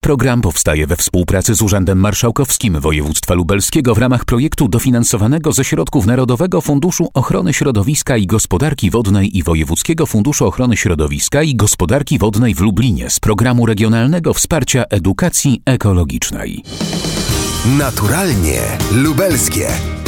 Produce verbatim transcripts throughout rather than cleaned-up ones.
Program powstaje we współpracy z Urzędem Marszałkowskim Województwa Lubelskiego w ramach projektu dofinansowanego ze środków Narodowego Funduszu Ochrony Środowiska i Gospodarki Wodnej i Wojewódzkiego Funduszu Ochrony Środowiska i Gospodarki Wodnej w Lublinie z Programu Regionalnego Wsparcia Edukacji Ekologicznej. Naturalnie lubelskie.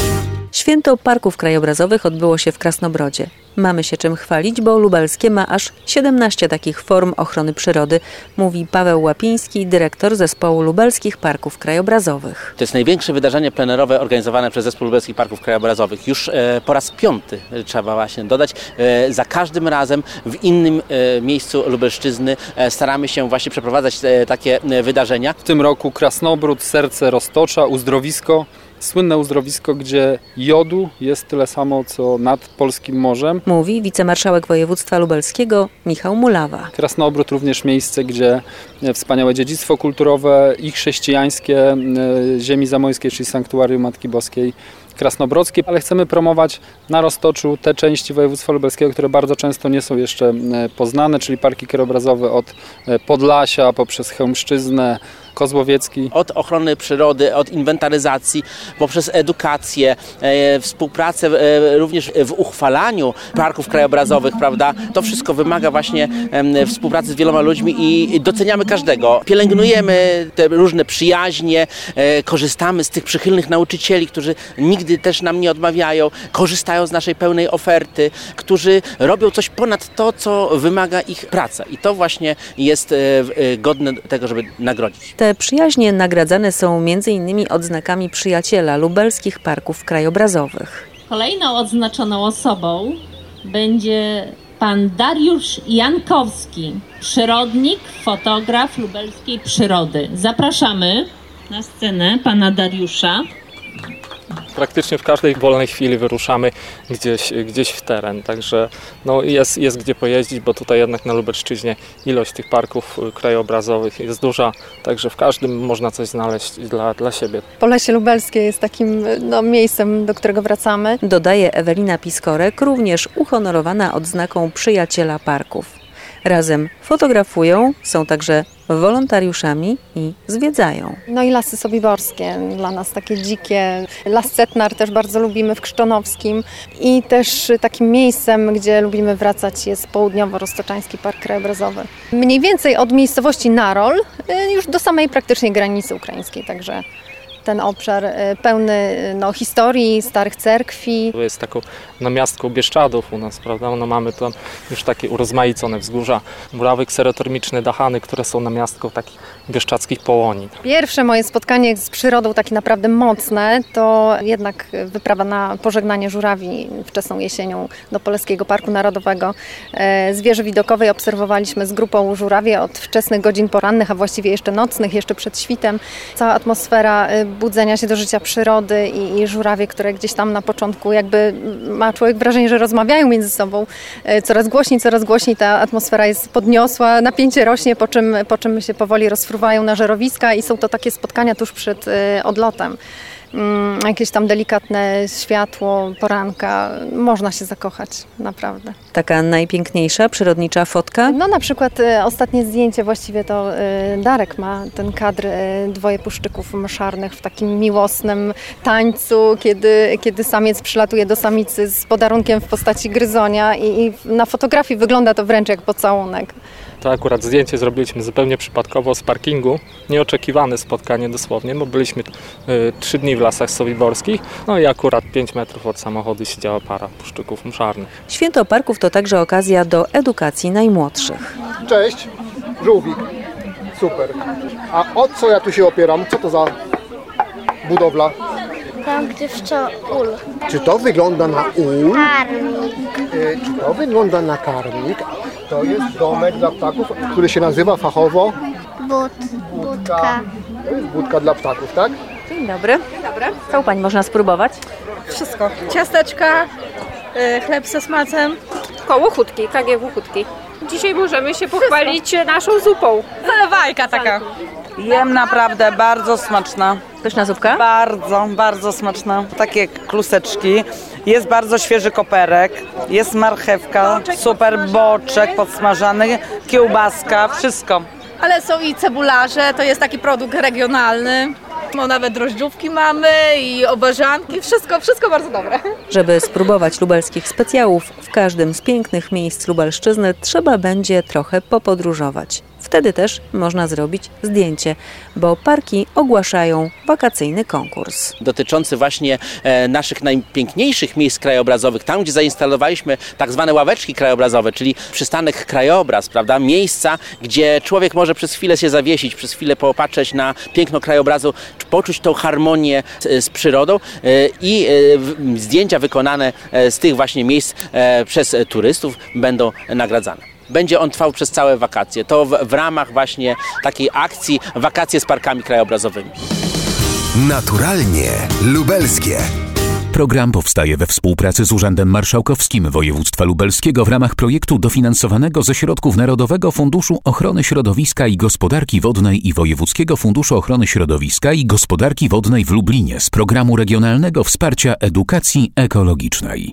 Święto Parków Krajobrazowych odbyło się w Krasnobrodzie. Mamy się czym chwalić, bo lubelskie ma aż siedemnaście takich form ochrony przyrody, mówi Paweł Łapiński, dyrektor Zespołu Lubelskich Parków Krajobrazowych. To jest największe wydarzenie plenerowe organizowane przez Zespół Lubelskich Parków Krajobrazowych. Już e, po raz piąty trzeba właśnie dodać. E, za każdym razem w innym e, miejscu Lubelszczyzny e, staramy się właśnie przeprowadzać e, takie e, wydarzenia. W tym roku Krasnobród, serce Roztocza, uzdrowisko. Słynne uzdrowisko, gdzie jodu jest tyle samo, co nad polskim morzem. Mówi wicemarszałek województwa lubelskiego Michał Mulawa. Krasnobród również miejsce, gdzie wspaniałe dziedzictwo kulturowe i chrześcijańskie ziemi zamojskiej, czyli Sanktuarium Matki Boskiej Krasnobrodzkiej, ale chcemy promować na Roztoczu te części województwa lubelskiego, które bardzo często nie są jeszcze poznane, czyli parki krajobrazowe od Podlasia poprzez Chełmszczyznę, Kozłowiecki. Od ochrony przyrody, od inwentaryzacji, poprzez edukację, e, współpracę e, również w uchwalaniu parków krajobrazowych, prawda? To wszystko wymaga właśnie e, współpracy z wieloma ludźmi i doceniamy każdego. Pielęgnujemy te różne przyjaźnie, e, korzystamy z tych przychylnych nauczycieli, którzy nigdy też nam nie odmawiają, korzystają z naszej pełnej oferty, którzy robią coś ponad to, co wymaga ich praca. I to właśnie jest e, e, godne tego, żeby nagrodzić. Te przyjaźnie nagradzane są między innymi odznakami przyjaciela lubelskich parków krajobrazowych. Kolejną odznaczoną osobą będzie pan Dariusz Jankowski, przyrodnik, fotograf lubelskiej przyrody. Zapraszamy na scenę pana Dariusza. Praktycznie w każdej wolnej chwili wyruszamy gdzieś, gdzieś w teren, także no jest, jest gdzie pojeździć, bo tutaj jednak na Lubelszczyźnie ilość tych parków krajobrazowych jest duża, także w każdym można coś znaleźć dla, dla siebie. Polesie Lubelskie jest takim no, miejscem, do którego wracamy. Dodaje Ewelina Piskorek, również uhonorowana odznaką przyjaciela parków. Razem fotografują, są także wolontariuszami i zwiedzają. No i lasy sobiborskie, dla nas takie dzikie. Las Cetnar też bardzo lubimy w Krzczonowskim i też takim miejscem, gdzie lubimy wracać, jest południowo-roztoczański Park Krajobrazowy. Mniej więcej od miejscowości Narol już do samej praktycznie granicy ukraińskiej, także ten obszar pełny no, historii, starych cerkwi. To jest taką namiastką Bieszczadów u nas, prawda? No, mamy tam już takie urozmaicone wzgórza, murawy kserotermiczne, dachany, które są namiastką takich bieszczadzkich połoni. Pierwsze moje spotkanie z przyrodą takie naprawdę mocne to jednak wyprawa na pożegnanie żurawi wczesną jesienią do Poleskiego Parku Narodowego. Z wieży widokowej obserwowaliśmy z grupą żurawie od wczesnych godzin porannych, a właściwie jeszcze nocnych, jeszcze przed świtem. Cała atmosfera budzenia się do życia przyrody i, i żurawie, które gdzieś tam na początku jakby ma człowiek wrażenie, że rozmawiają między sobą. Coraz głośniej, coraz głośniej ta atmosfera jest podniosła, napięcie rośnie, po czym, po czym się powoli rozfruwają na żerowiska i są to takie spotkania tuż przed odlotem. Jakieś tam delikatne światło poranka, można się zakochać, naprawdę. Taka najpiękniejsza przyrodnicza fotka? No na przykład e, ostatnie zdjęcie, właściwie to e, Darek ma ten kadr e, dwoje puszczyków mszarnych w takim miłosnym tańcu, kiedy, kiedy samiec przylatuje do samicy z podarunkiem w postaci gryzonia i, i na fotografii wygląda to wręcz jak pocałunek. To akurat zdjęcie zrobiliśmy zupełnie przypadkowo z parkingu. Nieoczekiwane spotkanie dosłownie, bo byliśmy y, trzy dni w lasach sobiborskich, no i akurat pięć metrów od samochodu siedziała para puszczyków mszarnych. Święto Parków to także okazja do edukacji najmłodszych. Cześć, żółwik. Super. A o co ja tu się opieram? Co to za budowla? Tam, gdzie wszczo ul. Czy to wygląda na ul? Karmik. E, czy to wygląda na karmik? To jest domek dla ptaków, który się nazywa fachowo? But, budka. To jest budka dla ptaków, tak? Dzień dobry. Dobry. Co u Pani można spróbować? Wszystko. Ciasteczka, chleb ze smacem. Koło chutki, K G W chutki. Dzisiaj możemy się pochwalić Wszystko. naszą zupą. Zalewajka taka. Jem naprawdę bardzo smaczna. Pyszna zupka? Bardzo, bardzo smaczna. Takie kluseczki. Jest bardzo świeży koperek, jest marchewka, boczek super boczek podsmażany, kiełbaska, wszystko. Ale są i cebularze, to jest taki produkt regionalny. No, nawet drożdżówki mamy i obeżanki, wszystko, wszystko bardzo dobre. Żeby spróbować lubelskich specjałów w każdym z pięknych miejsc Lubelszczyzny, trzeba będzie trochę popodróżować. Wtedy też można zrobić zdjęcie, bo parki ogłaszają wakacyjny konkurs. Dotyczący właśnie e, naszych najpiękniejszych miejsc krajobrazowych, tam gdzie zainstalowaliśmy tak zwane ławeczki krajobrazowe, czyli przystanek krajobraz, prawda? Miejsca, gdzie człowiek może przez chwilę się zawiesić, przez chwilę popatrzeć na piękno krajobrazu, poczuć tą harmonię z, z przyrodą e, i e, zdjęcia wykonane z tych właśnie miejsc e, przez turystów będą nagradzane. Będzie on trwał przez całe wakacje. To w, w ramach właśnie takiej akcji Wakacje z parkami krajobrazowymi. Naturalnie lubelskie. Program powstaje we współpracy z Urzędem Marszałkowskim Województwa Lubelskiego w ramach projektu dofinansowanego ze środków Narodowego Funduszu Ochrony Środowiska i Gospodarki Wodnej i Wojewódzkiego Funduszu Ochrony Środowiska i Gospodarki Wodnej w Lublinie z Programu Regionalnego Wsparcia Edukacji Ekologicznej.